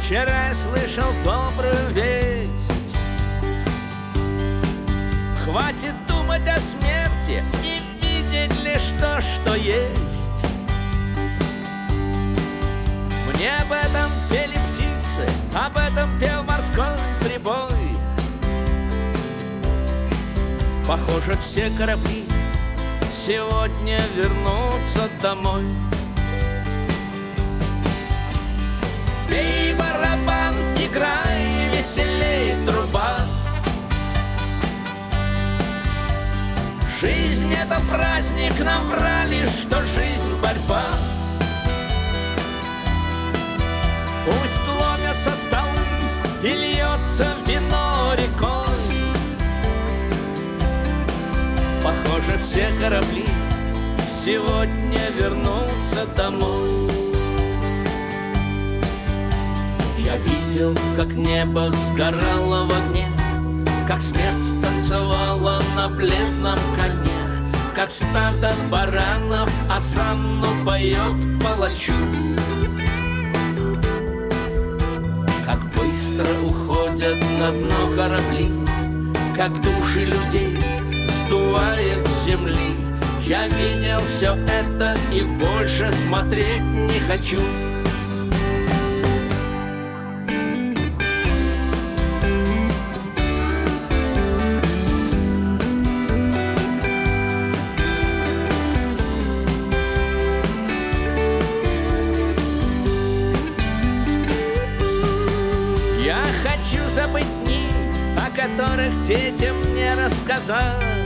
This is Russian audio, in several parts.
Вчера я слышал добрую весть. Хватит думать о смерти и видеть лишь то, что есть. Мне об этом пели птицы, об этом пел морской прибой. Похоже, все корабли сегодня вернутся домой. Бей барабан, играй, веселей труба. Жизнь — это праздник, нам врали, что жизнь — борьба. Пусть ломятся столы и льется вино рекой. Похоже, все корабли сегодня вернутся домой. Я видел, как небо сгорало в огне, как смерть танцевала на бледном коне, как стадо баранов осанну поет палачу. Как быстро уходят на дно корабли, как души людей сдувает с земли. Я видел все это и больше смотреть не хочу. Я хочу забыть дни, о которых детям не рассказать.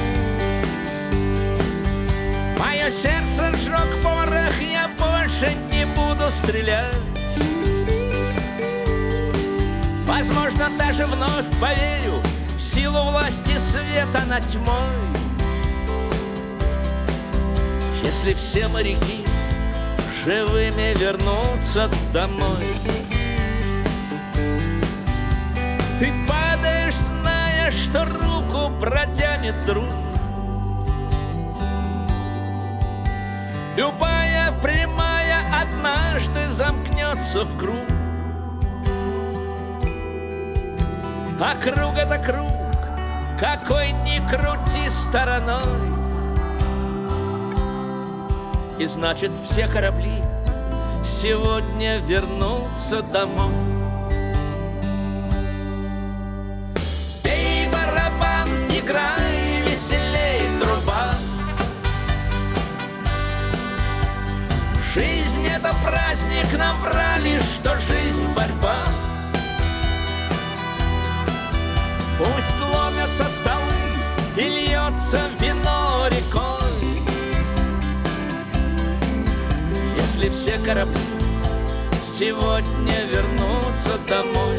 Мое сердце сжег порох, я больше не буду стрелять. Возможно, даже вновь поверю в силу власти света над тьмой. Если все моряки живыми вернутся домой. Ты падаешь, зная, что руку протянет друг. Любая прямая однажды замкнется в круг. А круг — это круг, какой ни крути стороной. И значит, все корабли сегодня вернутся домой. Бей барабан, играй, веселей труба. Жизнь — это праздник, нам врали, что жизнь — борьба. Пусть ломятся столы и льется вино рекой. Если все корабли сегодня вернутся домой.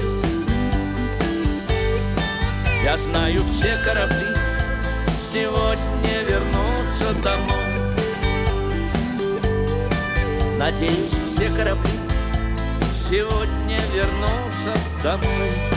Я знаю, все корабли сегодня вернутся домой. Надеюсь, все корабли сегодня вернутся домой.